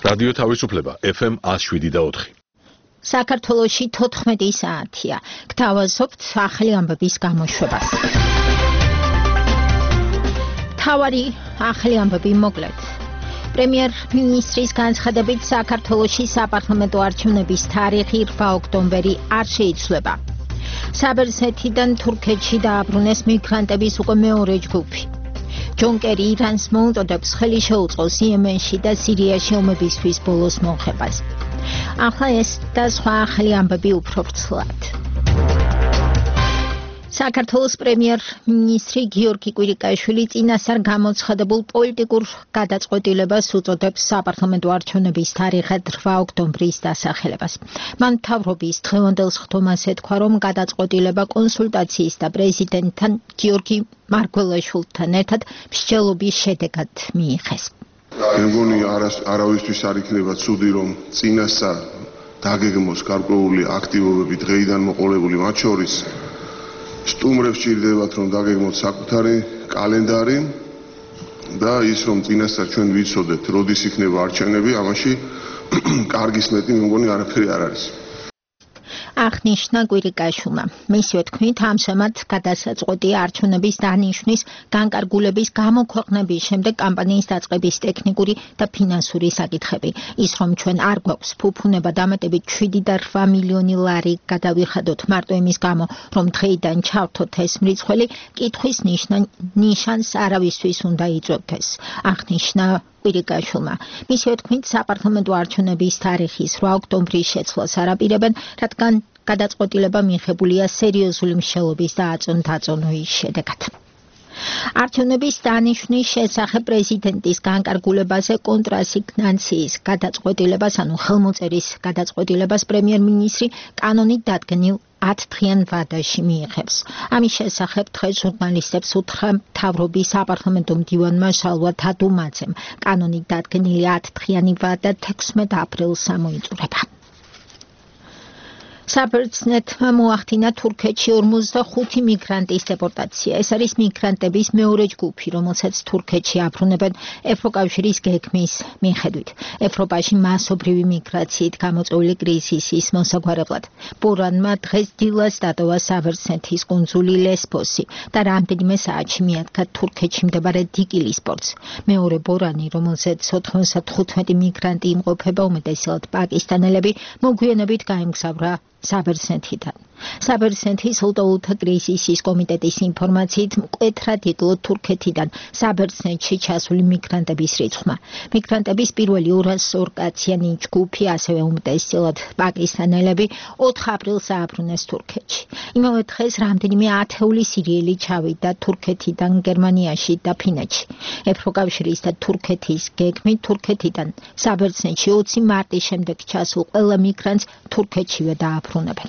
რადიო თავისუფლება FM 107.4. საქართველოში 14 საათია. გთავაზობთ ახალი ამბების გამოშვებას. თავარი ახალი ამბები მოკლედ. პრემიერ-მინისტრის განცხადებით საქართველოში საპარლამენტო არჩევნების თარიღი 8 ოქტომბერი არ შეიცვლება. საბერძნეთიდან თურქეთში დააბრუნეს მიგრანტების უკვე მეორე ჯგუფი. ჯონ კერი ირანს მოუწოდებს ხელი შეუწყოს იემენში და სირიაში ომებისთვის ბოლოს მოხებას. ახლა ეს და სხვა ახალი ამბები უფრო ვრცლად. საქართველოს პრემიერ-მინისტრი გიორგი კვირიკაშვილი წინასწარ გამოცხადებულ პოლიტიკურ გადაწყვეტილებას უწოდებს საპარლამენტო არჩევნების თარიღად 8 ოქტომბრის დასახელებას. მან მთავრობის დღევანდელ სხდომას ეთქვა, რომ გადაწყვეტილება კონსულტაციის და პრეზიდენტთან გიორგი მარგველაშვილთან ერთად მსჯელობის შედეგად მიიღეს. მე მგონი არავისთვის არ იქნება ცუდი, რომ წინასწარ დაგეგმოს გარკვეული აქტივობები დღეიდან მოყოლებული, მათ შორის სტუმრებს ჭირდებათ, რომ დაგეგმოთ საკუთარი კალენდარი და ის, რომ წინასწარ ჩვენ ვიცოდეთ, როდის იქნება არჩევნები, ამაში კარგის მეტი მე მგონი არაფერი არ არის. აღნიშნა კვირიკაშვილმა. მისივე თქმით, ამჟამად გადასაწყვეტია არჩევნების დანიშვნის განკარგულების გამოქვეყნების შემდეგ კამპანიის დაწყების ტექნიკური და ფინანსური საკითხები. ის, რომ ჩვენ არ გვაქვს ფუფუნება დამატებით 7 და 8 მილიონი ლარი გადავიხადოთ მარტო იმის გამო, რომ დღეიდან ჩავთოთ ეს მრიცხველი, კითხვის ნიშანს არავისთვის უნდა იწვევდეს. აღნიშნა კვირიკაშვილმა. მისივე თქმით, საპარლამენტო არჩევნების თარიღის 8 ოქტომბრის შეცვლას არ აპირებენ, რადგან გადაწყვეტილება მიღებულია სერიოზული მსჯელობის და აწონ-დაწონვის შედეგად. არჩევნების დანიშვნის შესახებ პრეზიდენტის განკარგულებაზე კონტრასიგნაციის გადაწყვეტილებას, ანუ ხელმოწერის გადაწყვეტილებას პრემიერ-მინისტრი კანონით დადგენილ 10 დღიან ვადაში მიიღებს. ამის შესახებ დღეს ჟურნალისტებს უთხრა მთავრობის საპარლამენტო მდივანმა შალვა თადუმაძემ. კანონით დადგენილი 10 დღიანი ვადა 16 აპრილს ამოიწურება. საბერძნეთმა მოახდინა თურქეთში 45 მიგრანტის დეპორტაცია. ეს არის მიგრანტების მეორე ჯგუფი, რომელსაც თურქეთში აბრუნებენ ევროკავშირის გეგმის მიხედვით. ევროპაში მასობრივი მიგრაციით გამოწვეული კრიზისის მოსაგვარებლად. ბორანმა დღეს დილას დატოვა საბერძნეთის კუნძული ლესბოსი და რამდენიმე საათში მიადგა თურქეთში მდებარე დიკილის პორტს. მეორე ბორანი, რომელზეც 95 მიგრანტი იმყოფება, უმეტესად პაკისტანელები, მოგვიანებით გაემგზავრა საბერძნეთიდან. საბერძნეთის ულტაულთა კრიზისის კომიტეტის ინფორმაციით მკვეთრად იკლო თურქეთიდან საბერძნეთში ჩასული მიგრანტების რიცხვმა. მიგრანტების პირველი 202 კაციანი ჯგუფი, ასევე უმეტესად პაკისტანელები 4 აპრილს ააბრუნეს თურქეთში. იმავე დღეს რამდენიმე ათეული სირიელი ჩავიდა თურქეთიდან გერმანიაში და ფინეთში. ევროკავშირის და თურქეთის გეგმით თურქეთიდან საბერძნეთში 20 მარტის შემდეგ ჩასულ ყველა მიგრანტს თურქეთშივე დააბრუნებენ.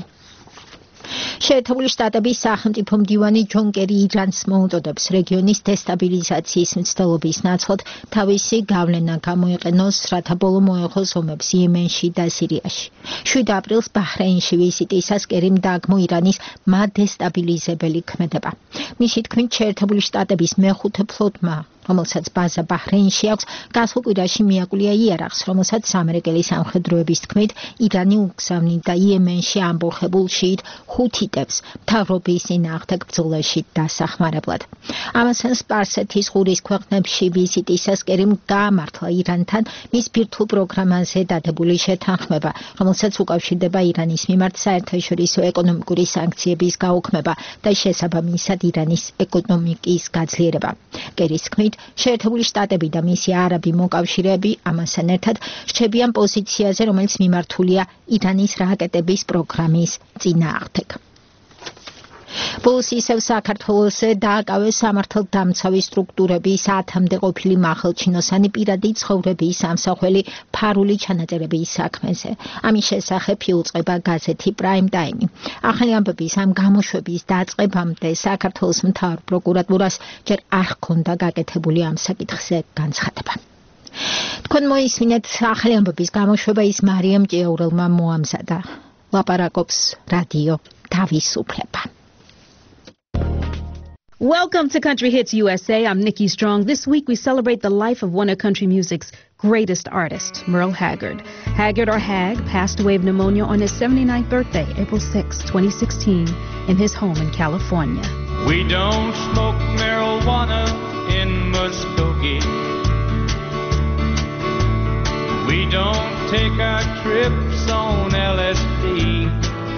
შეერთებული შტატების სახელმწიფო მდივანი ჯონ კერი ირანს მოუწოდებს რეგიონის დესტაბილიზაციის მცდელობის ნაცვლად თავისი გავლენა გამოიყენოს, რათა ბოლო მოეხოს ომებს იემენში და სირიაში. 7 აპრილს ბაჰრეინში ვიზიტისას კერიმ დააგმო ირანის მადესტაბილიზებელი ქმედება. მისი თქმით, შეერთებული შტატების მეხუთე ფლოტმა, რომელსაც ბაზა ბაჰრეინში აქვს, გასულ კვირაში მიაკვლია იარაღს, რომელსაც ამერიკელი სამხედროების თქმით, ირანი უგზავნიდა იემენში ამბოხებულ შიიტ ჰუთიტებს მთავრობის წინააღმდეგ ბრძოლაში დასახმარებლად. ამასთან სპარსეთის ყურის ქვეყნებში ვიზიტისას კერიმ გაამართლა ირანთან მის ბირთვულ პროგრამაზე დადებული შეთანხმება, რომელსაც უკავშირდება ირანის მიმართ საერთაშორისო ეკონომიკური სანქციების გაუქმება და შესაბამისად ირანის ეკონომიკის გაძლიერება. კერის თქმით, შეერთებული შტატები და მისი არაბი მოკავშირეები ამასთან ერთად რჩებიან პოზიციაზე, რომელიც მიმართულია ირანის რაკეტების პროგრამის წინააღმდეგ. ბოლოს ისევ საქართველოსზე დააკავეს სამართალდამცავი სტრუქტურების 10-მდე ყოფილი მახელჩინოსანი პირადი ცხოვრების ამსახველი ფარული ჩანაწერების საქმეზე. ამის შესახებ იუწყება გაზეთი პრაიმ ტაიმი. ახალი ამბების ამ გამოშვების დაწყებამდე საქართველოს მთავარ პროკურატურას ჯერ არ ჰქონდა გაკეთებული ამ საკითხზე განცხადება. თქვენ მოისმინეთ ახალი ამბების გამოშვება, ის მარიამ ჭიაურელმა მოამზადა. ლაპარაკობს რადიო თავისუფლება. Welcome to Country Hits USA. I'm Nikki Strong. This week we celebrate the life of one of country music's greatest artist, Merle Haggard. Haggard, or Hag, passed away of pneumonia on his 79th birthday, April 6, 2016, in his home in California. We don't smoke marijuana in Muskogee. We don't take our trips on LSD.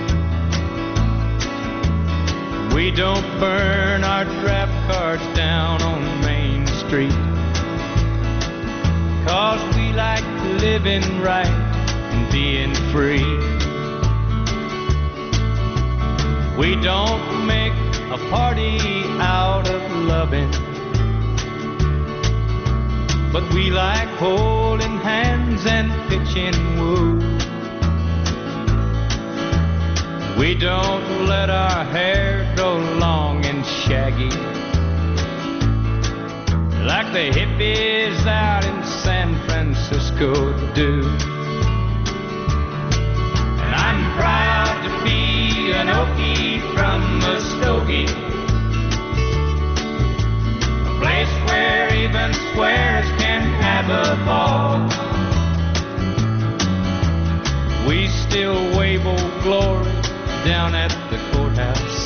We don't burn our draft cards down on Main Street. 'Cause we like living right and being free. We don't make a party out of loving, but we like holding hands and pitching woo. We don't let our hair grow long and shaggy like the hippies out in San Francisco do. And I'm proud to be an Okie from Muskogee, a place where even squares can have a ball. We still wave Old Glory down at the courthouse,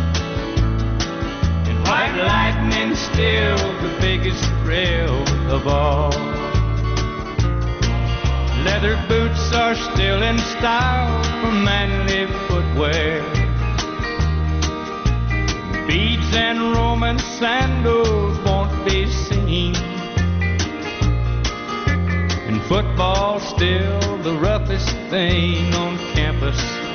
and white lightning's still the biggest thrill of all. Leather boots are still in style for manly footwear. Beads and Roman sandals won't be seen, and football's still the roughest thing on campus.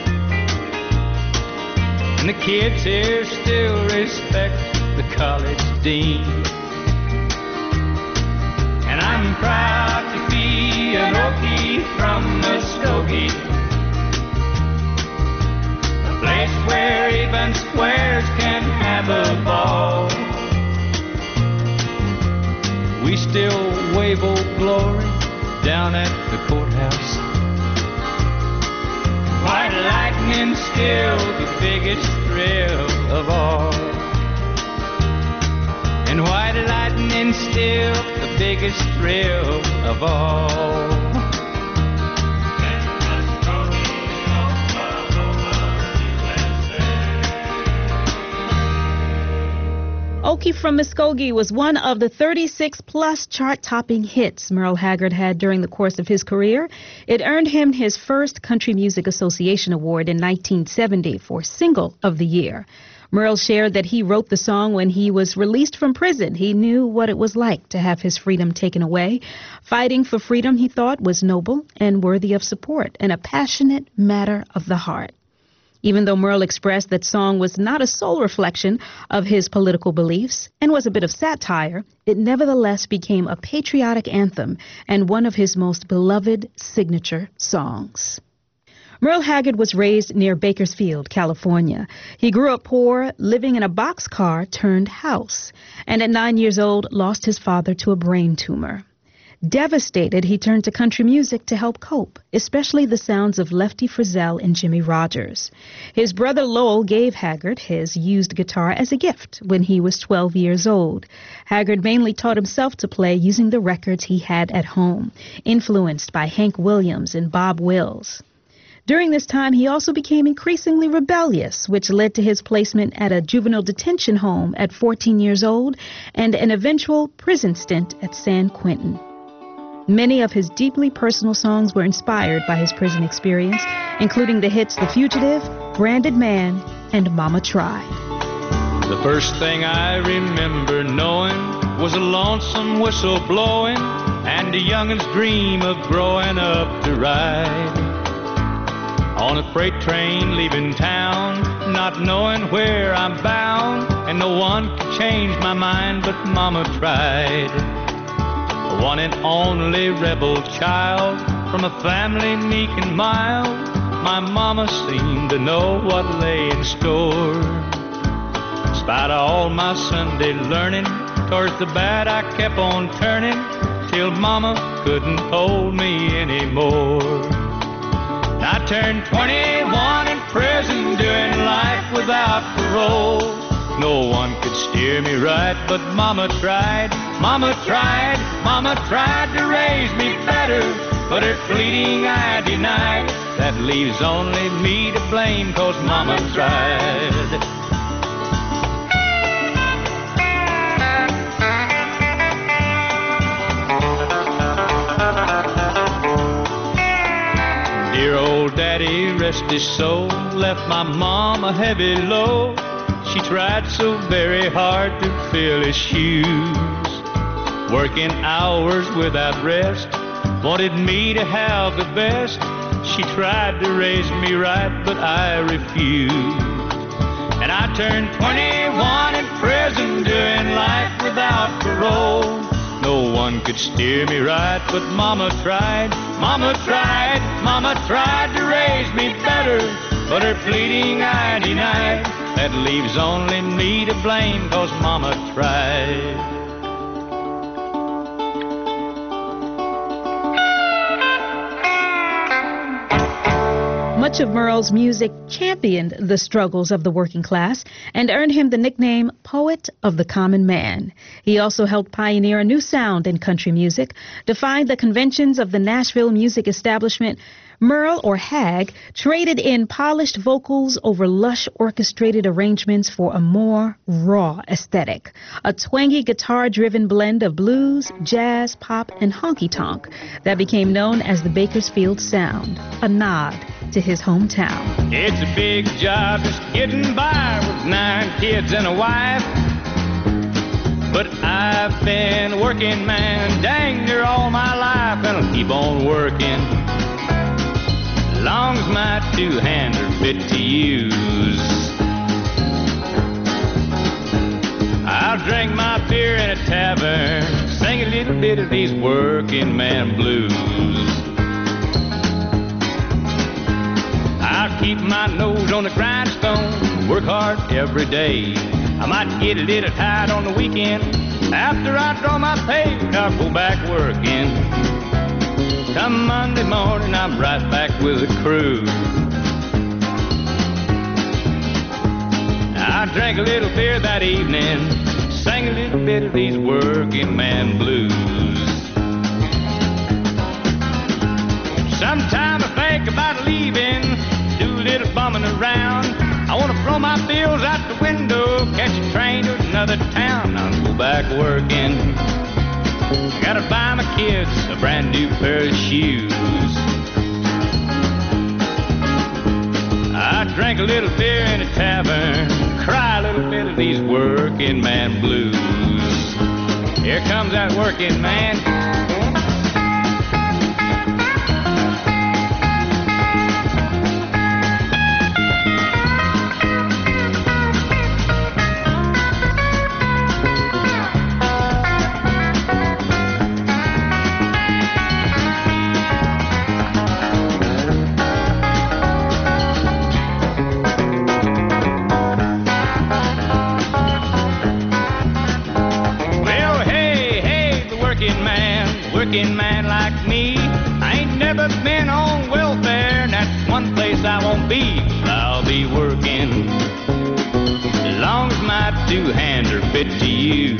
And the kids here still respect the college dean. And I'm proud to be an Okie from Muskogee, a place where even squares can have a ball. We still wave Old Glory down at the courthouse. White lightning's still the biggest thrill of all. And white lightning's still the biggest thrill of all. Okie from Muskogee was one of the 36-plus chart-topping hits Merle Haggard had during the course of his career. It earned him his first Country Music Association Award in 1970 for Single of the Year. Merle shared that he wrote the song when he was released from prison. He knew what it was like to have his freedom taken away. Fighting for freedom, he thought, was noble and worthy of support, and a passionate matter of the heart. Even though Merle expressed that song was not a sole reflection of his political beliefs and was a bit of satire, it nevertheless became a patriotic anthem and one of his most beloved signature songs. Merle Haggard was raised near Bakersfield, California. He grew up poor, living in a boxcar turned house, and at 9 years old lost his father to a brain tumor. Devastated, he turned to country music to help cope, especially the sounds of Lefty Frizzell and Jimmy Rogers. His brother Lowell gave Haggard his used guitar as a gift when he was 12 years old. Haggard mainly taught himself to play using the records he had at home, influenced by Hank Williams and Bob Wills. During this time, he also became increasingly rebellious, which led to his placement at a juvenile detention home at 14 years old and an eventual prison stint at San Quentin. Many of his deeply personal songs were inspired by his prison experience, including the hits The Fugitive, Branded Man, and Mama Tried. The first thing I remember knowing was a lonesome whistle blowing and a youngin's dream of growing up to ride on a freight train leaving town, not knowing where I'm bound, and no one could change my mind but Mama tried. The one and only rebel child from a family meek and mild, my mama seemed to know what lay in store. In spite of all my Sunday learning, towards the bad I kept on turning, till Mama couldn't hold me anymore. I turned 21 in prison, doing life without parole. No one could steer me right, but Mama tried. Mama tried to raise me better, but her pleading I denied. That leaves only me to blame, 'cause Mama tried. Dear old Daddy, rest his soul, left my mom a heavy load. She tried so very hard to fill his shoes, working hours without rest, wanted me to have the best. She tried to raise me right, but I refused. And I turned 21 in prison, doing life without parole. No one could steer me right, but Mama tried. Mama tried to raise me better, but her pleading I denied. That leaves only me to blame, 'cause Mama tried. Much of Merle's music championed the struggles of the working class and earned him the nickname Poet of the Common Man. He also helped pioneer a new sound in country music, defied the conventions of the Nashville music establishment. Merle, or Hag, traded in polished vocals over lush orchestrated arrangements for a more raw aesthetic, a twangy guitar-driven blend of blues, jazz, pop, and honky-tonk that became known as the Bakersfield Sound, a nod to his hometown. It's a big job just getting by with 9 kids and a wife, but I've been working, man, dang near all my life, and I'll keep on working long as my 2 hands are fit to use. I'll drink my beer in a tavern, sing a little bit of these working man blues. I'll keep my nose on the grindstone, work hard every day. I might get a little tired on the weekend. After I draw my pay, I'll go back working. Come Monday morning, I'm right back with the crew. I drank a little beer that evening, sang a little bit of these working man blues. Sometime I think about leaving, do a little bumming around. I want to throw my bills out the window, catch a train to another town. I'll go back working. Gotta buy my kids a brand new pair of shoes. I drank a little beer in a tavern, cry a little bit of these working man blues. Here comes that working man. Working man like me, I ain't never been on welfare, and that's one place I won't be. I'll be working as long as my 2 hands are fit to use.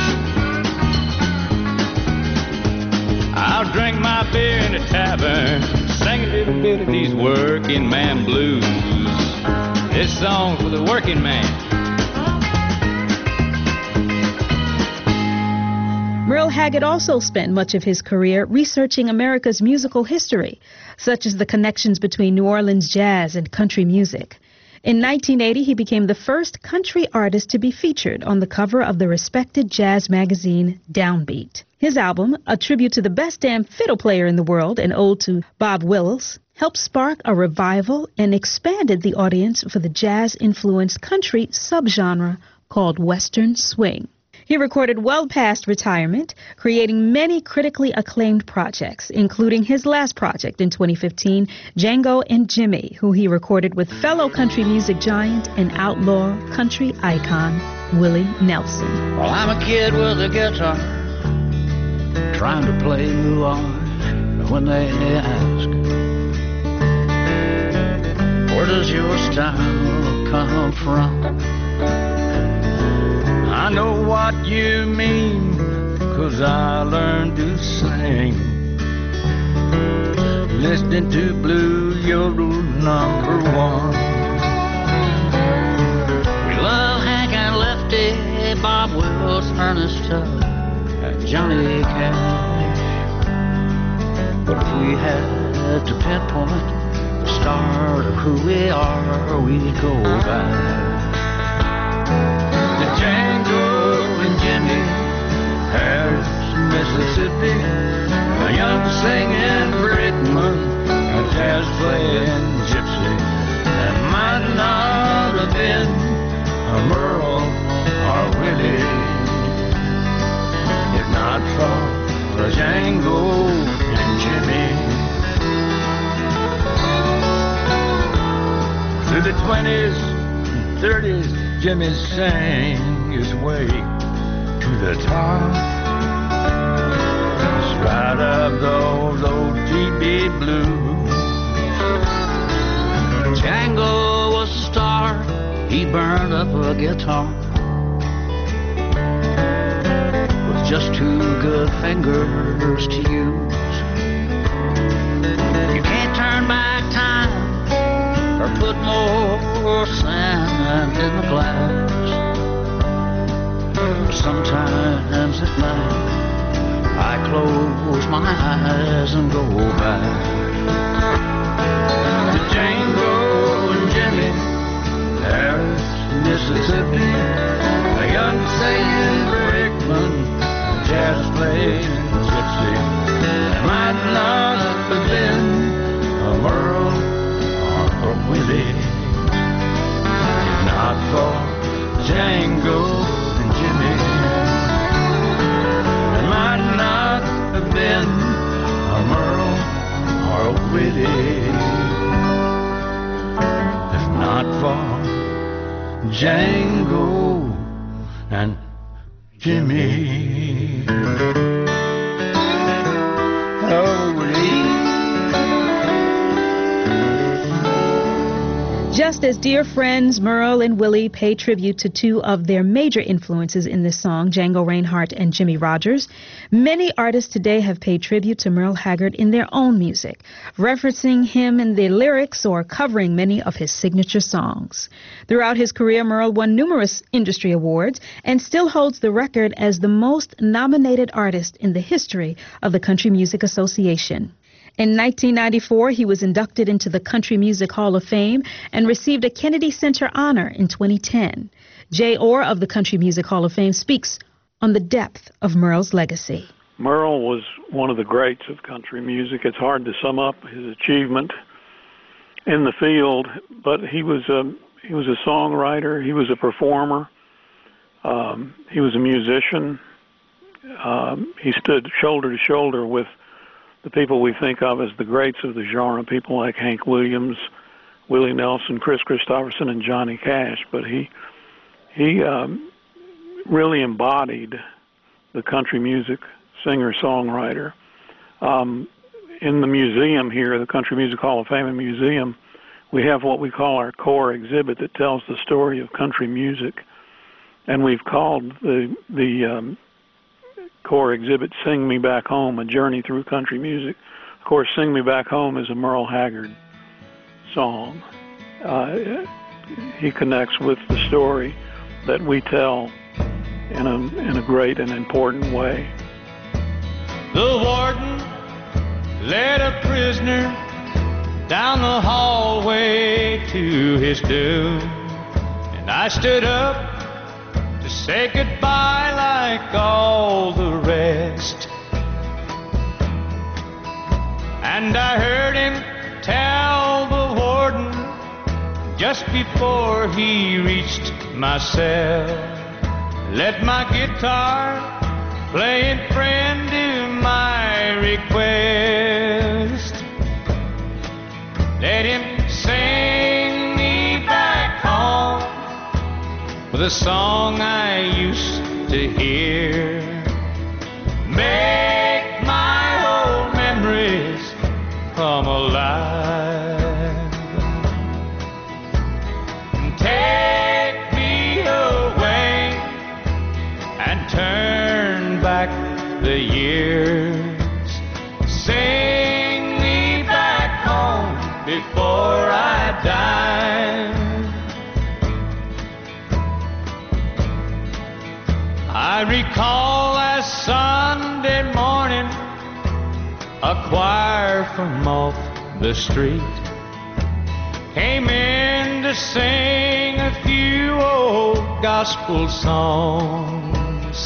I'll drink my beer in a tavern, sing a little bit of these working man blues. This song's for the working man. Merle Haggard also spent much of his career researching America's musical history, such as the connections between New Orleans jazz and country music. In 1980, he became the first country artist to be featured on the cover of the respected jazz magazine Downbeat. His album, a tribute to the best damn fiddle player in the world, an ode to Bob Wills, helped spark a revival and expanded the audience for the jazz-influenced country subgenre called Western Swing. He recorded well past retirement, creating many critically acclaimed projects, including his last project in 2015, Django and Jimmy, who he recorded with fellow country music giant and outlaw country icon, Willie Nelson. Well, I'm a kid with a guitar, trying to play new art. When they ask, where does your style come from? what you mean, 'cause I learned to sing listening to Blue Yodel #1. We love Hank and Lefty, Bob Wills, Ernest Tubb, and Johnny Cash. But if we had to pinpoint the start of who we are, we'd go back to Django and Jimmy, Harris, Mississippi, a young singing brakeman, a jazz playing gypsy. That might not have been a Merle or Willie, if not for Django and Jimmy. Through the 20s and 30s, Jimmy sang his way to the top. In spite of those old GB blues, Django was a star. He burned up a guitar with just 2 good fingers to use. You can't turn back time or put more sand in the glass. Sometimes at night I close my eyes and go back to Django and Jimmy, Harris, Mississippi, a young singing brakeman, a jazz playing gypsy. It might not have been a Merle or Willie, if not for Django and Jimmy. It might not have been a Merle or a Willie, if not for Django and Jimmy. Just as dear friends Merle and Willie pay tribute to 2 of their major influences in this song, Django Reinhardt and Jimmie Rodgers, many artists today have paid tribute to Merle Haggard in their own music, referencing him in their lyrics or covering many of his signature songs. Throughout his career, Merle won numerous industry awards and still holds the record as the most nominated artist in the history of the Country Music Association. In 1994, he was inducted into the Country Music Hall of Fame and received a Kennedy Center honor in 2010. Jay Orr of the Country Music Hall of Fame speaks on the depth of Merle's legacy. Merle was one of the greats of country music. It's hard to sum up his achievement in the field, but he was a songwriter. He was a performer. He was a musician. He stood shoulder to shoulder with the people we think of as the greats of the genre, people like Hank Williams, Willie Nelson, Chris Christopherson, and Johnny Cash. But he really embodied the country music singer-songwriter. In the museum here, the Country Music Hall of Fame and Museum, we have what we call our core exhibit that tells the story of country music. And we've called the core exhibit Sing Me Back Home, a journey through country music. Of course, Sing Me Back Home is a Merle Haggard song. He connects with the story that we tell in a great and important way. The warden led a prisoner down the hallway to his doom, and I stood up to say goodbye like all the rest. And I heard him tell the warden just before he reached my cell, let my guitar playing friend do my request. Let him sing me back home with a song I used to hear. Make my old memories come alive and take me away and turn back the years. Sing me back home before I die. I recall last Sunday morning, a choir from off the street came in to sing a few old gospel songs.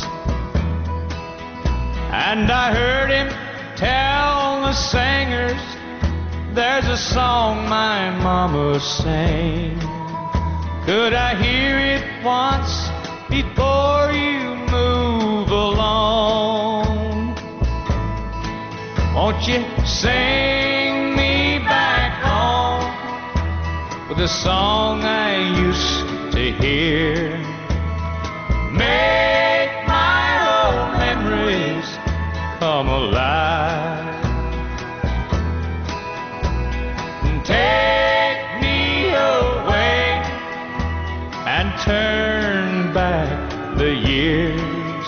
And I heard him tell the singers, there's a song my mama sang. Could I hear it once before you move along? Won't you sing me back home with a song I used to hear? Make my old memories come alive. Take me away and turn back the years.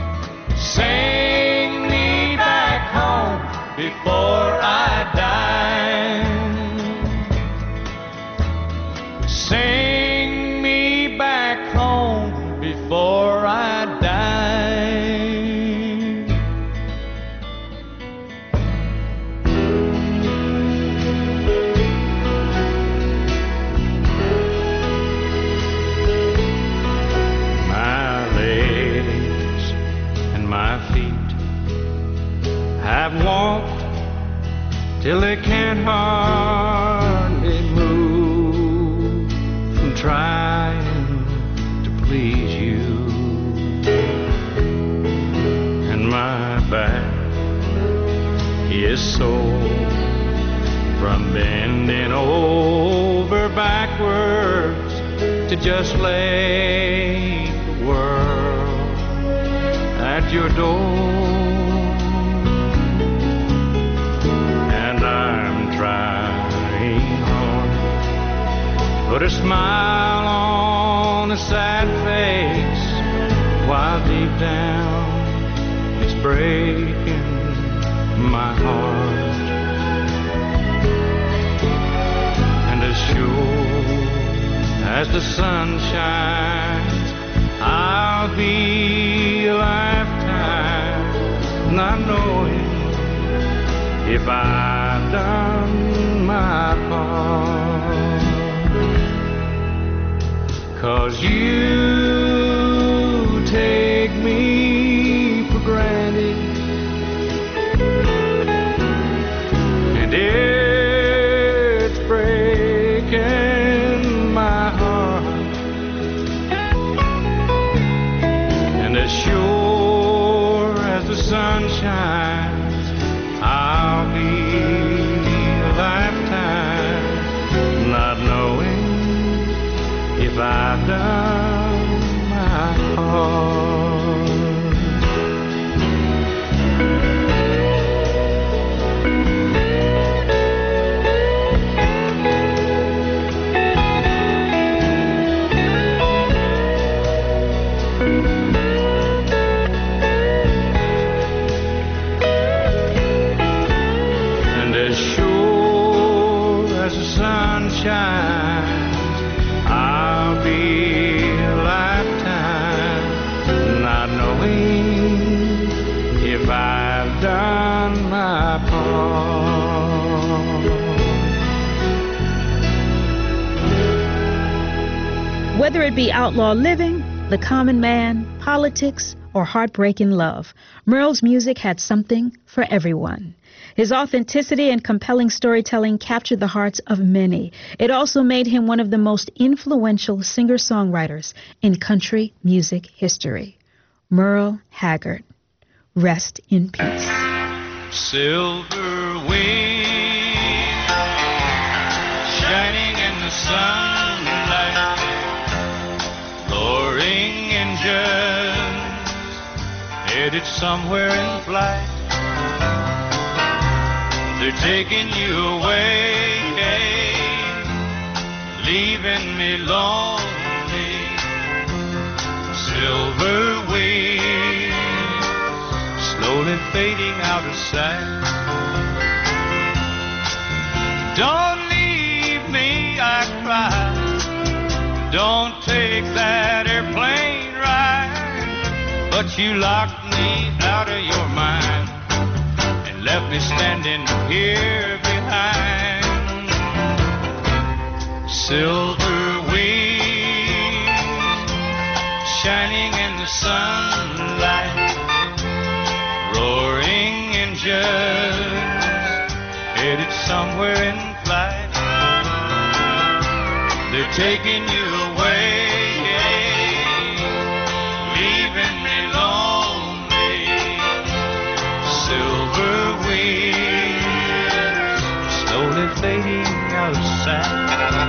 Sing me back home before I die. Sing me back home before I die. My legs and my feet have walked till they can't hardly move from trying to please you. And my back is sore from bending over backwards to just lay the world at your door. And I'm trying hard to put a smile on a sad face, while deep down it's breaking my heart. And as sure as the sun shines, I'll be a lifetime not knowing if I've done my part. 'Cause you take me for granted, and it's breaking my heart. And as sure as the sun shines, I'll be a lifetime not knowing if I've done my part. And as sure as the sun shines, I'll be a lifetime not knowing if I've done my part. Whether it be outlaw living, the common man, politics, or heartbreaking love, Merle's music had something for everyone. His authenticity and compelling storytelling captured the hearts of many. It also made him one of the most influential singer-songwriters in country music history. Merle Haggard, rest in peace. Silver wings shining in the sunlight, roaring engines headed somewhere in flight. They're taking you away, leaving me lonely. Silver wings fading out of sight. Don't leave me, I cry. Don't take that airplane ride. But you locked me out of your mind and left me standing here behind. Silver wings shining in the sunlight, roaring engines headed somewhere in flight. They're taking you away, leaving me lonely. Silver wings slowly fading out of sight.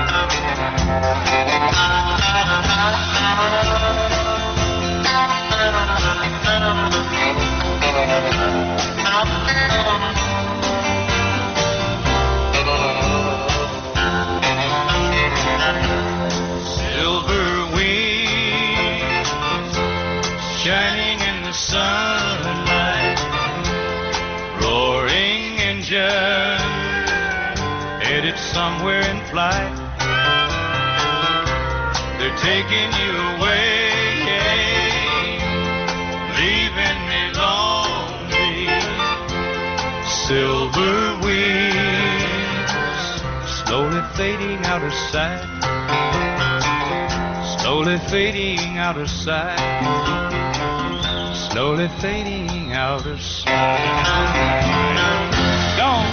Silver wings shining in the sunlight, roaring engine headed somewhere in flight. They're taking you away, leaving me lonely. Silver wings slowly fading out of sight, slowly fading out of sight, slowly fading out of sight. Gone.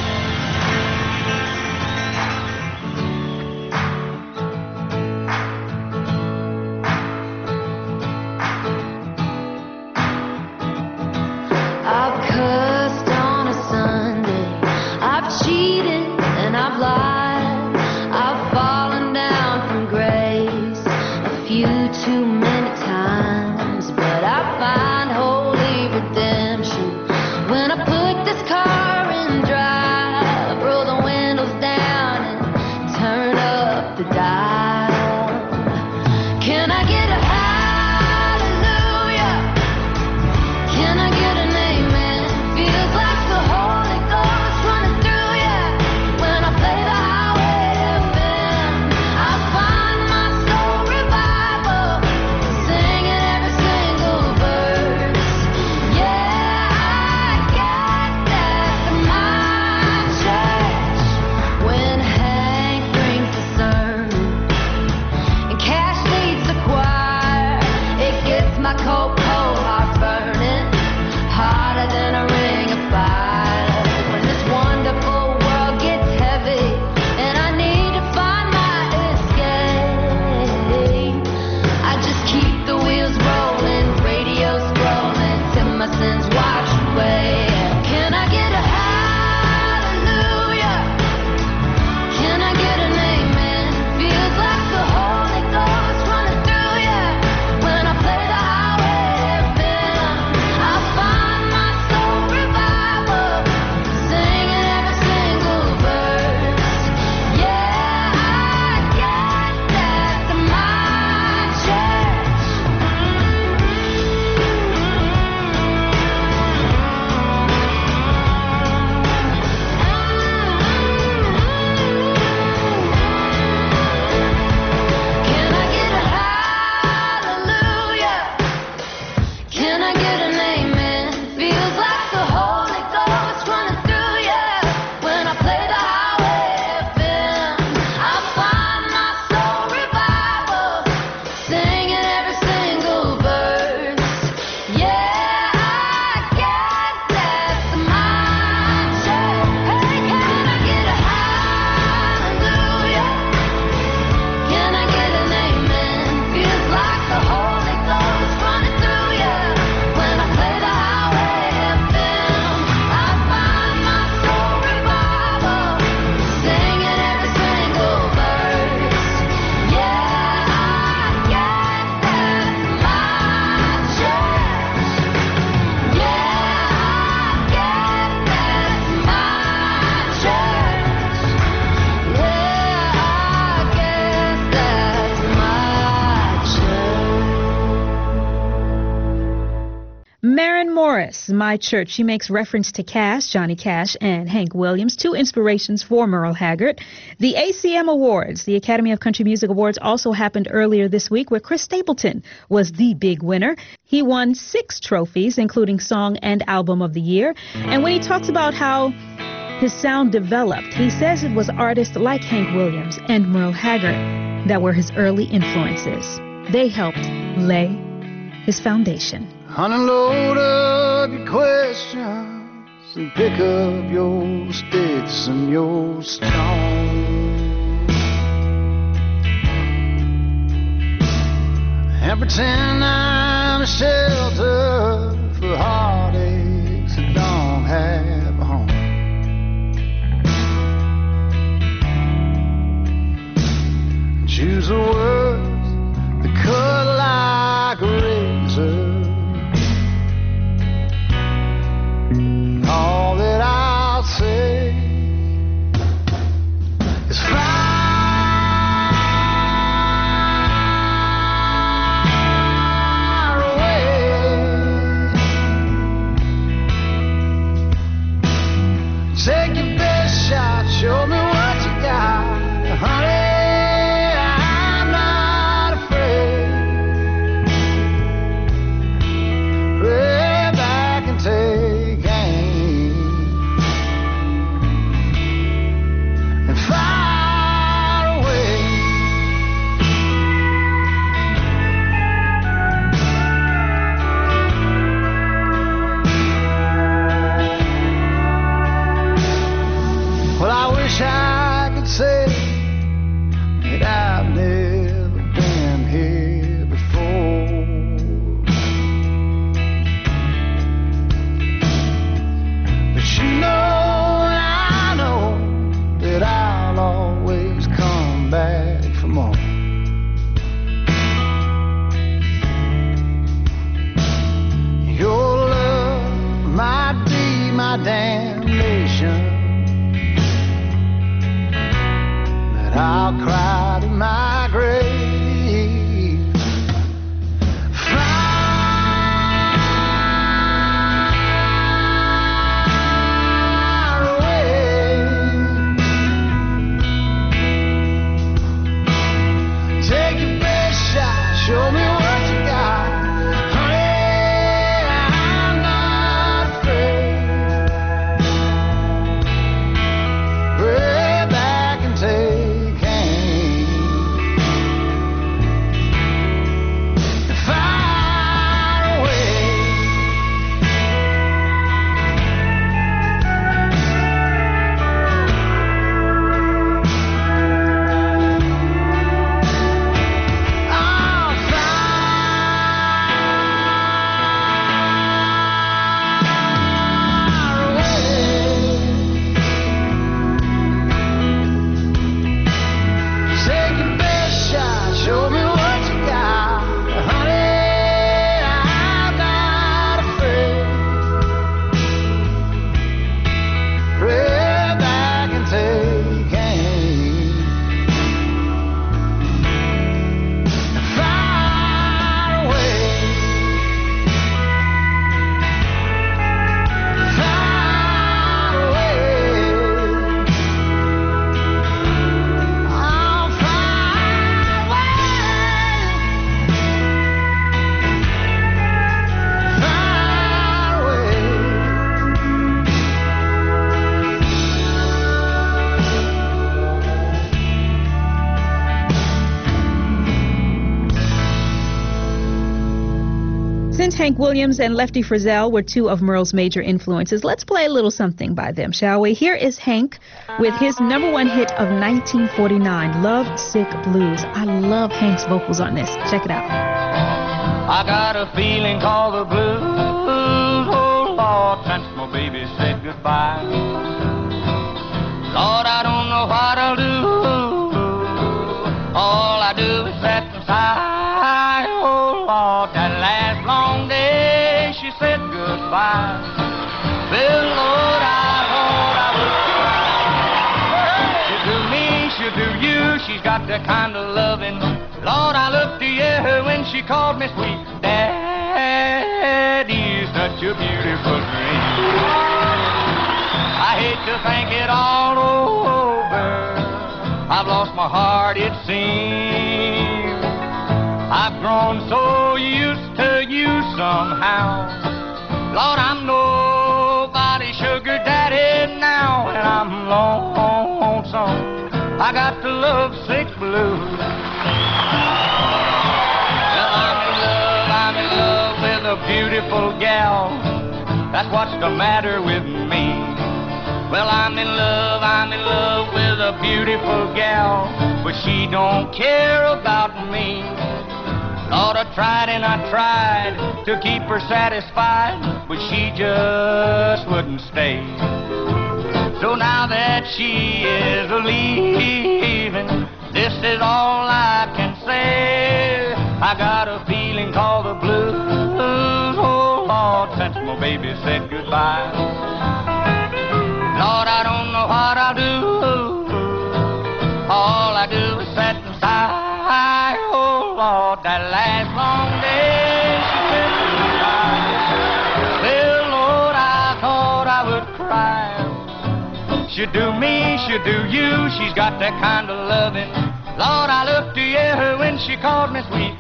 When I put this car in Maren Morris, My Church. She makes reference to Cash, Johnny Cash, and Hank Williams, two inspirations for Merle Haggard. The ACM Awards, the Academy of Country Music Awards, also happened earlier this week, where Chris Stapleton was the big winner. He won 6 trophies, including Song and Album of the Year. And when he talks about how his sound developed, he says it was artists like Hank Williams and Merle Haggard that were his early influences. They helped lay his foundation. Honey, load up your questions and pick up your sticks and your stones and pretend I'm a shelter for heartaches that don't have a home. Choose the words that cut like a razor. All that I'll say is far away. Take your best shot, show me what you got, honey. I'm not afraid. Way back and take far away. Well, I wish I could say that I've never been here before, but you know that I'll always come back for more. Your love might be my damnation, but I'll cry to my grave. Show me what you got, honey, I'm not afraid. Way back and take aim. Far away. Show me what you got, honey, I'm not afraid. Pray back and take aim. Far away. Far away. Since Hank Williams and Lefty Frizzell were two of Merle's major influences, let's play a little something by them, shall we? Here is Hank with his #1 hit of 1949, Love Sick Blues. I love Hank's vocals on this. Check it out. I got a feeling called the blues. Oh, Lord, since my baby said goodbye. Lord, I don't know what I'll do. All I do is sit and sigh. Oh, Lord, that last long day she said goodbye. Well, Lord, I thought I would cry. She'll do me, she'll do you. She's got the kind of loving. Lord, I looked to you when she called me sweet. Daddy's a beautiful dream. I hate to think it all over. I've lost my heart, it seems. I've grown so used to you somehow. Lord, I'm nobody's sugar daddy now, and I'm lonesome. I got the lovesick blues. Well, I'm in love with a beautiful gal. That's what's the matter with me. Well, I'm in love with a beautiful gal, but she don't care about me. Lord, I tried and I tried to keep her satisfied, but she just wouldn't stay. So now that she is leaving, this is all I can say. I got a feeling called the blues, oh Lord, since my baby said goodbye. Lord, I don't know what I'll do. All I do is sit and sigh. Oh Lord, that last long day she said goodbye. Well, Lord, I thought I would cry. She'll do me, she'll do you. She's got that kind of loving. Lord, I look to you when she calls me sweet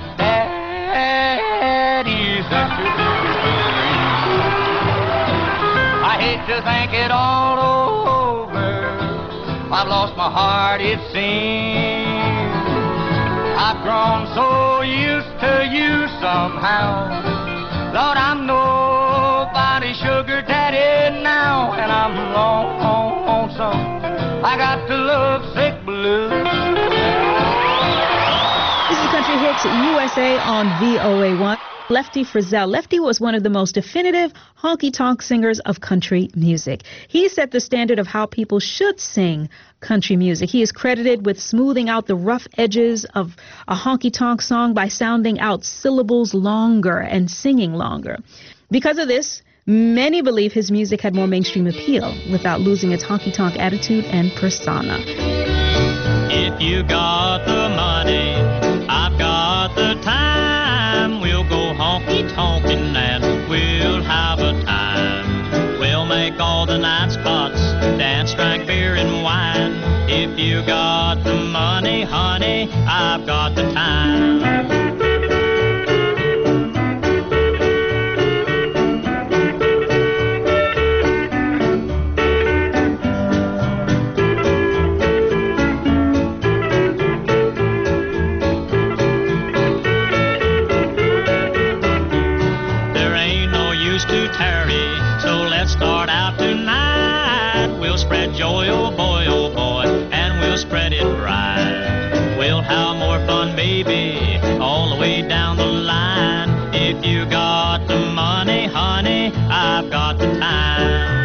daddy. Such a beautiful dream. I hate to think it all over. I've lost my heart, it seems. I've grown so used to you somehow. Lord, I'm nobody's sugar daddy now, and I'm lonesome. I got the lovesick blues. This is Country Hits USA on VOA1. Lefty Frizzell. Lefty was one of the most definitive honky-tonk singers of country music. He set the standard of how people should sing country music. He is credited with smoothing out the rough edges of a honky-tonk song by sounding out syllables longer and singing longer. Because of this, many believe his music had more mainstream appeal without losing its honky-tonk attitude and persona. If you got the money, I've got the time. We'll go honky-tonkin' and we'll have a time. We'll make all the night spots, dance, drink beer and wine. If you got the money, honey, I've got the time. Start out tonight. We'll spread joy, oh boy, and we'll spread it right. We'll have more fun, baby, all the way down the line. If you got the money, honey, I've got the time.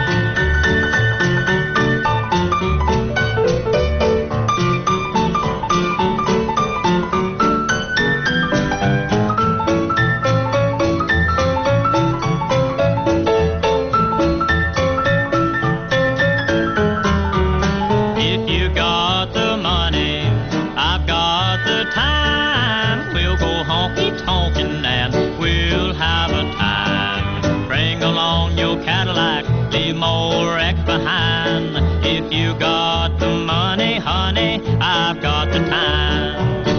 More wreck behind. If you got the money, honey, I've got the time.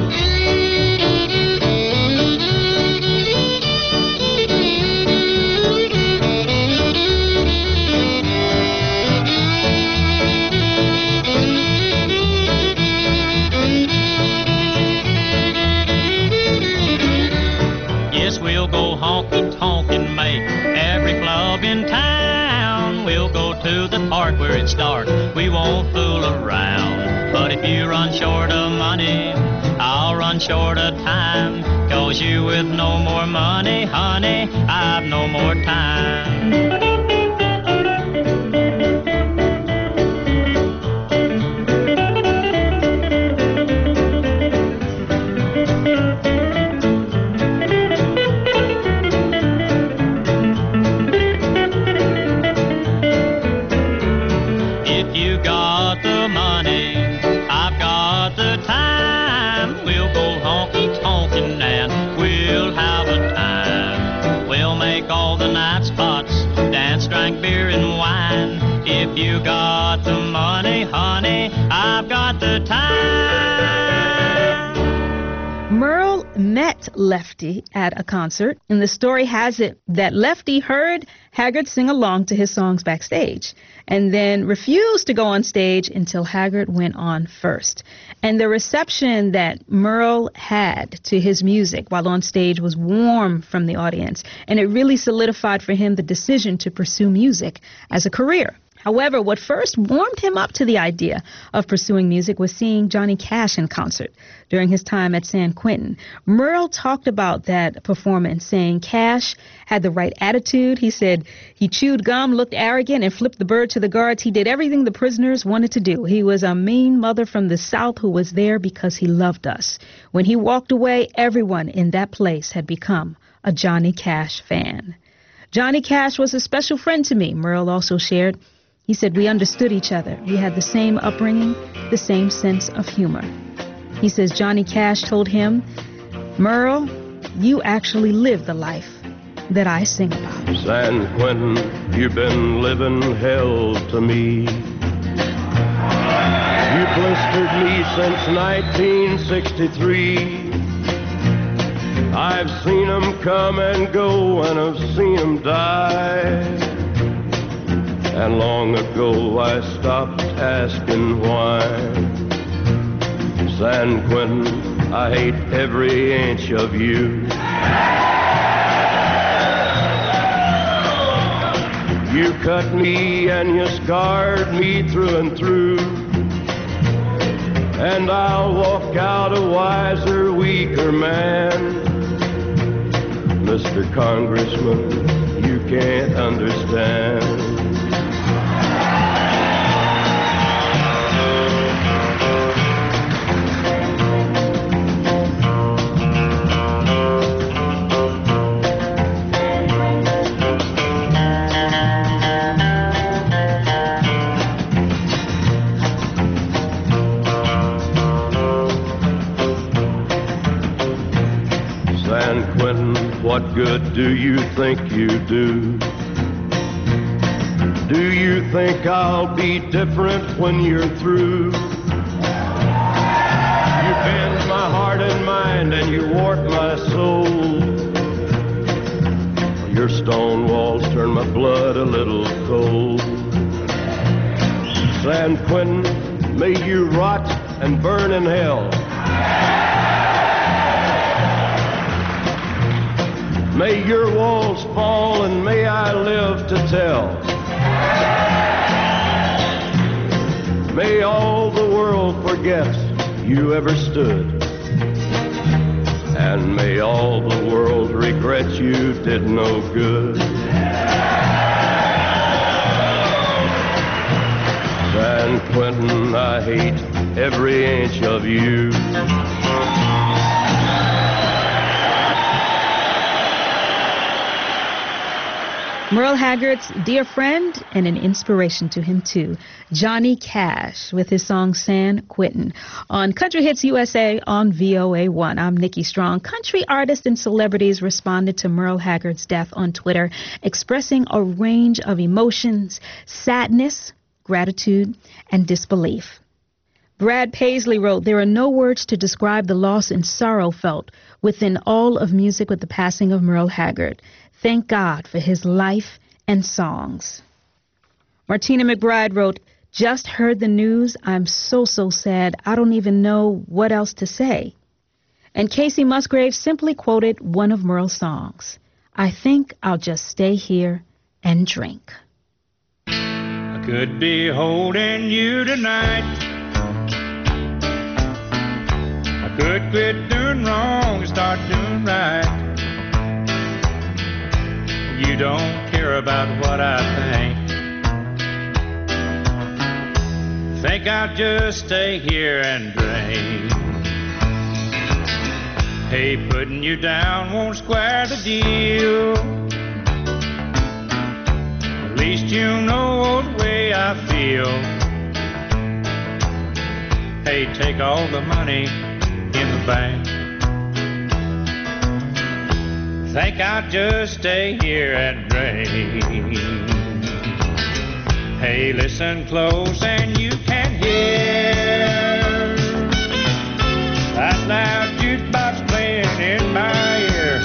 Yes, we'll go honky-tonk and make every club in town. We'll go to the park where it's dark. We won't fool around. But if you run short of money, I'll run short of time. 'Cause you with no more money, honey, I've no more time. take all the night spots, dance, drank beer and wine. If you got the money, honey, I've got the time. Merle met Lefty at a concert, and the story has it that Lefty heard Haggard sing along to his songs backstage and then refused to go on stage until Haggard went on first. And the reception that Merle had to his music while on stage was warm from the audience, and it really solidified for him the decision to pursue music as a career. However, what first warmed him up to the idea of pursuing music was seeing Johnny Cash in concert during his time at San Quentin. Merle talked about that performance, saying Cash had the right attitude. He said he chewed gum, looked arrogant, and flipped the bird to the guards. He did everything the prisoners wanted to do. He was a mean mother from the South who was there because he loved us. When he walked away, everyone in that place had become a Johnny Cash fan. Johnny Cash was a special friend to me, Merle also shared. He said we understood each other. We had the same upbringing, the same sense of humor. He says Johnny Cash told him, Merle, you actually live the life that I sing about. San Quentin, you've been living hell to me. You blistered me since 1963. I've seen them come and go, and I've seen them die. And long ago I stopped asking why. San Quentin, I hate every inch of you. You cut me and you scarred me through and through. And I'll walk out a wiser, weaker man. Mr. Congressman, you can't understand. San Quentin, what good do you think you do? Do you think I'll be different when you're through? You bend my heart and mind and you warp my soul. Your stone walls turn my blood a little cold. San Quentin, may you rot and burn in hell. May your walls fall and may I live to tell. May all the world forget you ever stood. And may all the world regret you did no good. San Quentin, I hate every inch of you. Merle Haggard's dear friend and an inspiration to him, too. Johnny Cash with his song San Quentin on Country Hits USA on VOA1. I'm Nikki Strong. Country artists and celebrities responded to Merle Haggard's death on Twitter, expressing a range of emotions, sadness, gratitude, and disbelief. Brad Paisley wrote, "There are no words to describe the loss and sorrow felt within all of music with the passing of Merle Haggard. Thank God for his life and songs." Martina McBride wrote, "Just heard the news. I'm so sad. I don't even know what else to say." And Casey Musgrave simply quoted one of Merle's songs, "I think I'll just stay here and drink." I could be holding you tonight. I could quit doing wrong and start doing right. You don't care about what I think I'll just stay here and drink. Hey, putting you down won't square the deal. At least you know the way I feel. Hey, take all the money in the bank. think I'll just stay here and drink. Hey, listen close and you can hear that loud jukebox playing in my ear.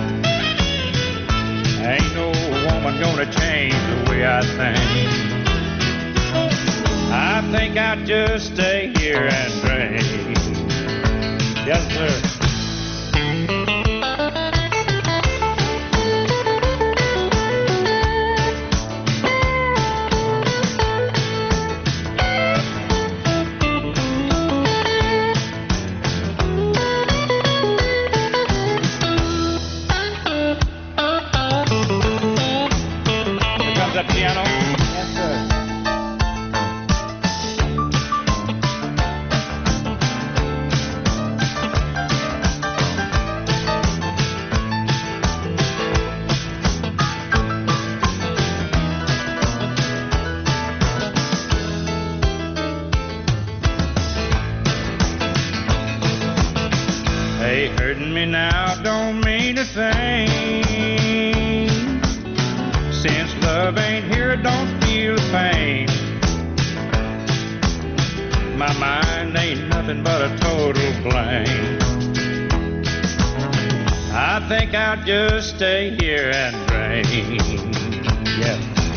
Ain't no woman gonna change the way I think. I think I'll just stay here and drink. Yes, sir. Piano. Yes, sir. Hey, hurting me now don't mean a thing. Since love ain't here, don't feel the pain. My mind ain't nothing but a total blank. I think I'll just stay here and drink. Yeah.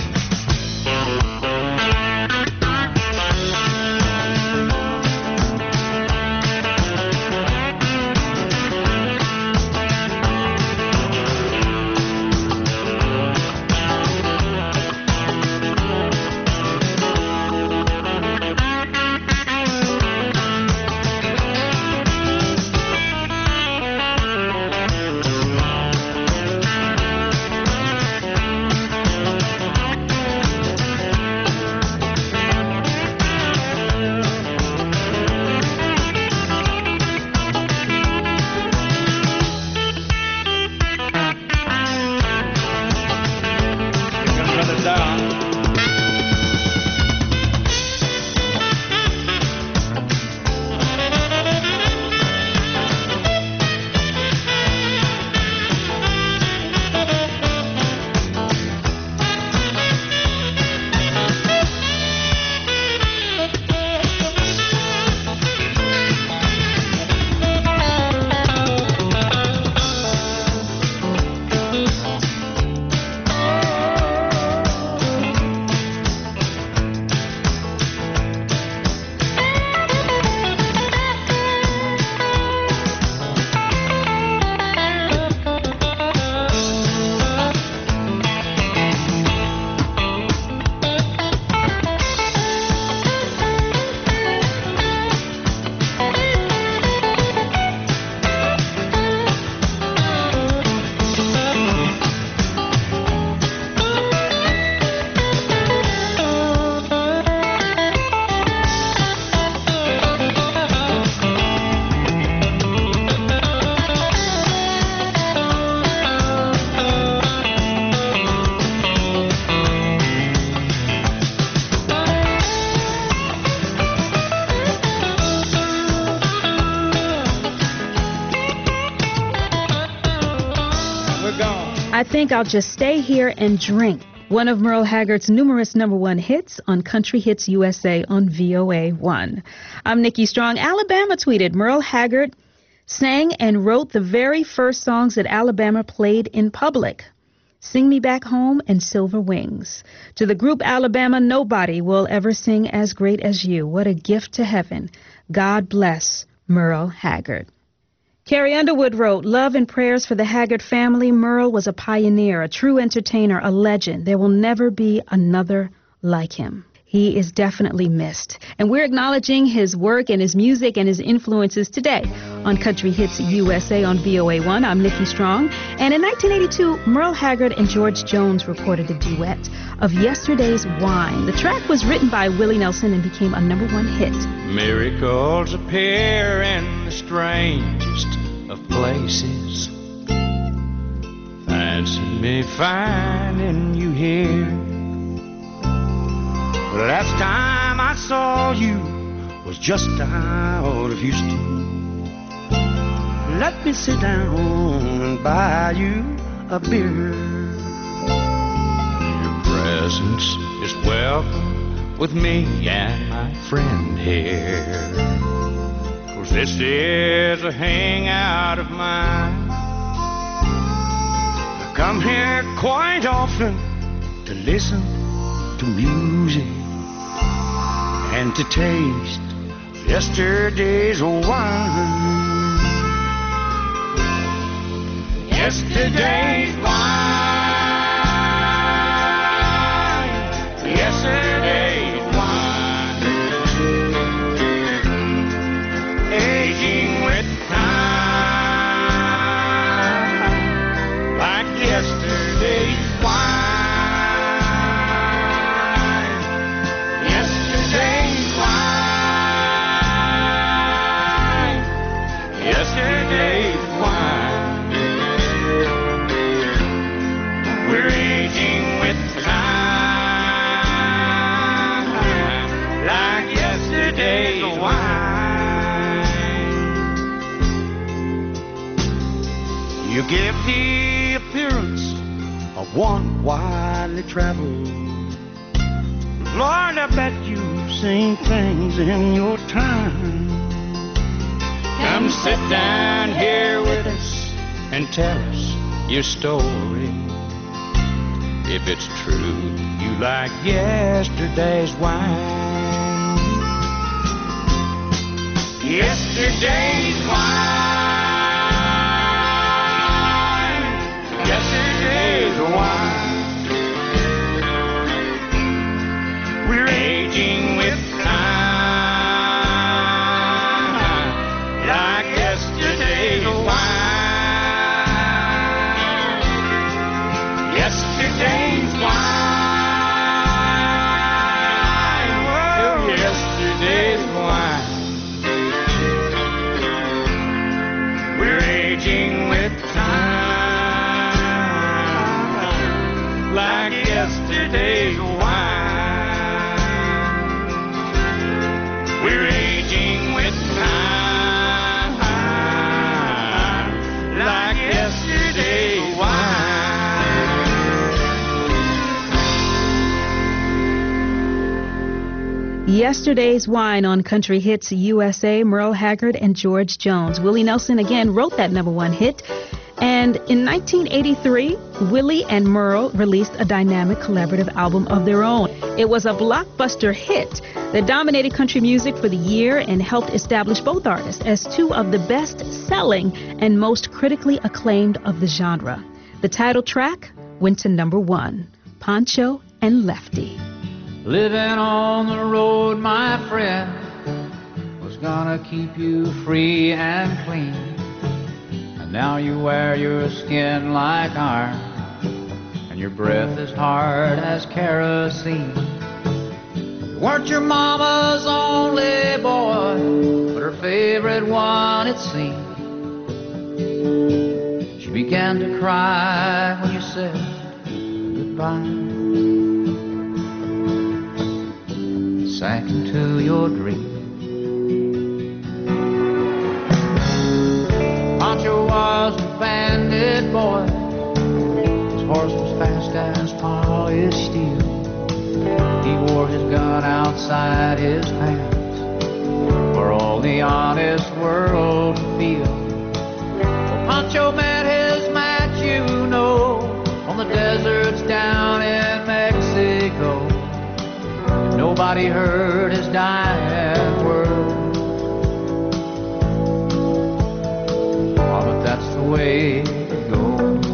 I think I'll just stay here and drink. One of Merle Haggard's numerous #1 hits on Country Hits USA on VOA1. I'm Nikki Strong. Alabama tweeted, Merle Haggard sang and wrote the very first songs that Alabama played in public. Sing Me Back Home and Silver Wings. To the group Alabama, nobody will ever sing as great as you. What a gift to heaven. God bless Merle Haggard. Carrie Underwood wrote, love and prayers for the Haggard family. Merle was a pioneer, a true entertainer, a legend. There will never be another like him. He is definitely missed. And we're acknowledging his work and his music and his influences today on Country Hits USA on VOA1. I'm Nikki Strong. And in 1982, Merle Haggard and George Jones recorded a duet of Yesterday's Wine. The track was written by Willie Nelson and became a #1 hit. Miracles appear in the strangest of places. Fancy me finding you here. The last time I saw you was just out of Houston. Let me sit down and buy you a beer. Your presence is welcome with me and my friend here. 'Cause this is a hangout of mine. I come here quite often to listen to music and to taste yesterday's wine. Yesterday's wine. Yesterday's wine. Aging with time. Like yesterday's wine. Yesterday's wine. Yesterday's wine. We're aging with time, like yesterday's wine. You give the appearance of one widely traveled. Lord, I bet you've seen things in your time. Come sit down here with us and tell us your story. If it's true, you like yesterday's wine. Yesterday's wine. Yesterday's wine. We're aging with time, like yesterday's wine. Yesterday's wine. Oh, yesterday's wine. We're aging with time, like yesterday's wine. We're aging with time, like yesterday's wine. Yesterday's Wine on Country Hits USA, Merle Haggard and George Jones. Willie Nelson again wrote that #1 hit. And in 1983, Willie and Merle released a dynamic collaborative album of their own. It was a blockbuster hit that dominated country music for the year and helped establish both artists as two of the best-selling and most critically acclaimed of the genre. The title track went to #1, Pancho and Lefty. Living on the road, my friend, was gonna keep you free and clean. And now you wear your skin like iron, and your breath is hard as kerosene. You weren't your mama's only boy, but her favorite one, it seemed. She began to cry when you said goodbye. Sank into your dream. Pancho was a bandit boy. His horse was fast as polished steel. He wore his gun outside his pants for all the honest world to feel. Well, Pancho met his match, you know, on the deserts down in Mexico. Nobody heard his dying words. Oh, but that's the way it goes.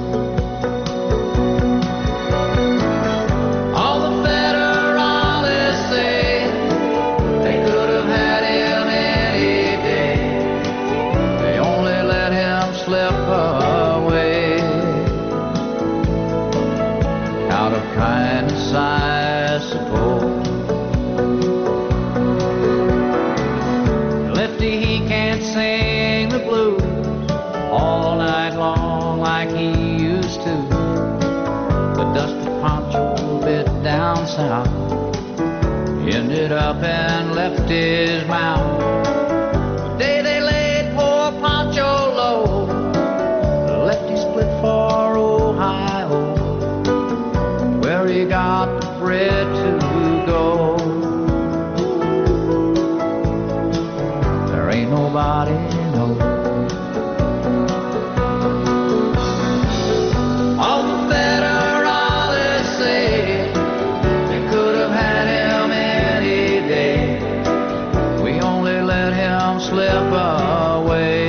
All the federales say they could have had him any day. They only let him slip away. Out of kindness, I suppose. Sing the blues all night long like he used to. But Dusty Pancho bit down south, ended up in Lefty's mouth. The day they laid poor Pancho low, Lefty split for Ohio. where he got the bread to go. There ain't nobody knows. All the federalists say they could have had him any day. We only let him slip away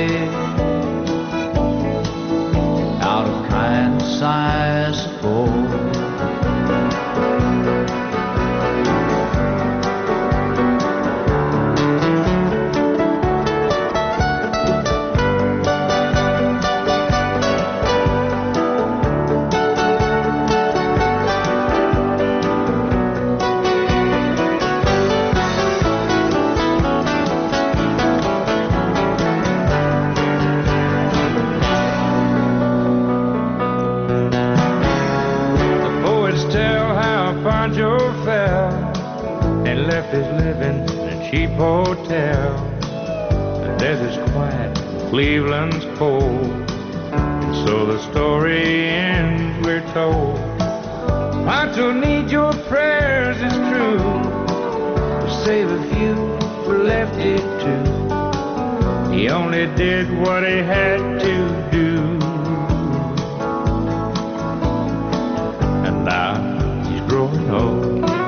out of kindness, I suppose. Is living in a cheap hotel. The desert's quiet, Cleveland's cold, and so the story ends, we're told. Pancho need your prayers, it's true, to save a few for Lefty too. He only did what he had to do, and now he's growing old.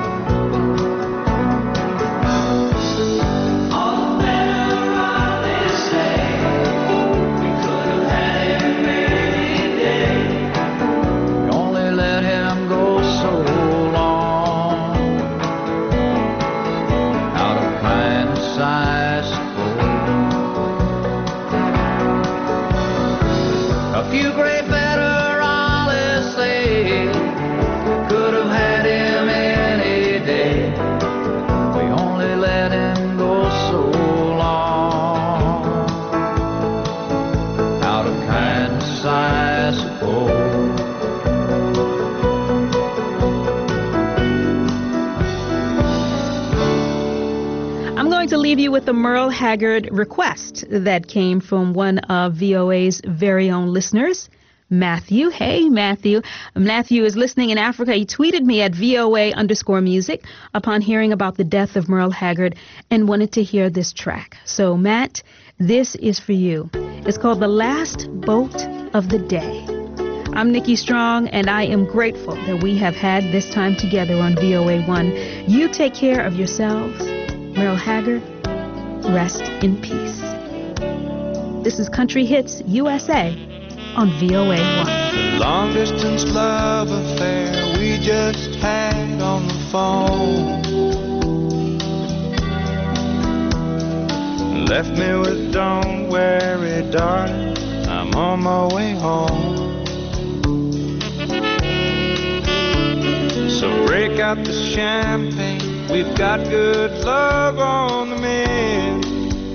Leave you with a Merle Haggard request that came from one of VOA's very own listeners, Matthew. Hey, Matthew. Matthew is listening in Africa. He tweeted me at VOA_music upon hearing about the death of Merle Haggard and wanted to hear this track. So, Matt, this is for you. It's called The Last Boat of the Day. I'm Nikki Strong, and I am grateful that we have had this time together on VOA1. You take care of yourselves. Merle Haggard, rest in peace. This is Country Hits USA on VOA1. The long distance love affair we just had on the phone left me with don't worry, darling, I'm on my way home. So break out the champagne, we've got good love on the mend.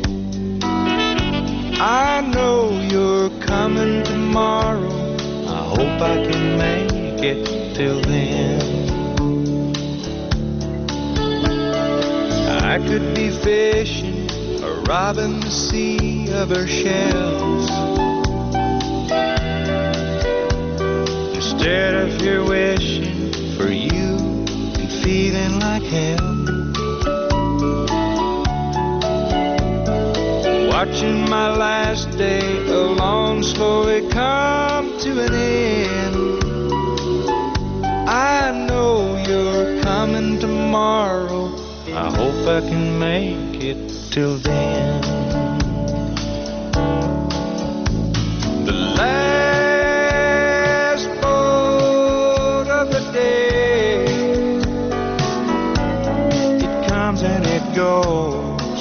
I know you're coming tomorrow, I hope I can make it till then. I could be fishing or robbing the sea of her shells, instead of here wishing for you and feeling like hell. Watching my last day alone slowly come to an end. I know you're coming tomorrow, I hope I can make it till then. The last boat of the day, it comes and it goes.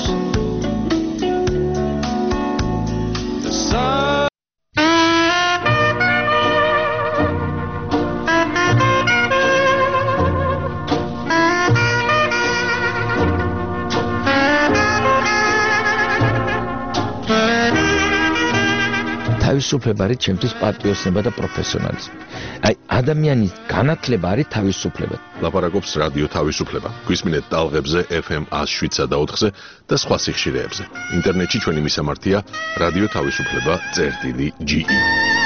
თავისუფლება არის ჩემთვის პატრიოტიზმი და პროფესიონალიზმი. აი, ადამიანის განათლება არის თავისუფლება. ლაპარაკობს რადიო თავისუფლება. გვისმინეთ ტალღებზე FM 107.4-ზე და სხვა სიხშირეებზე. ინტერნეტში ჩვენი მისამართია რადიო თავისუფლება.ge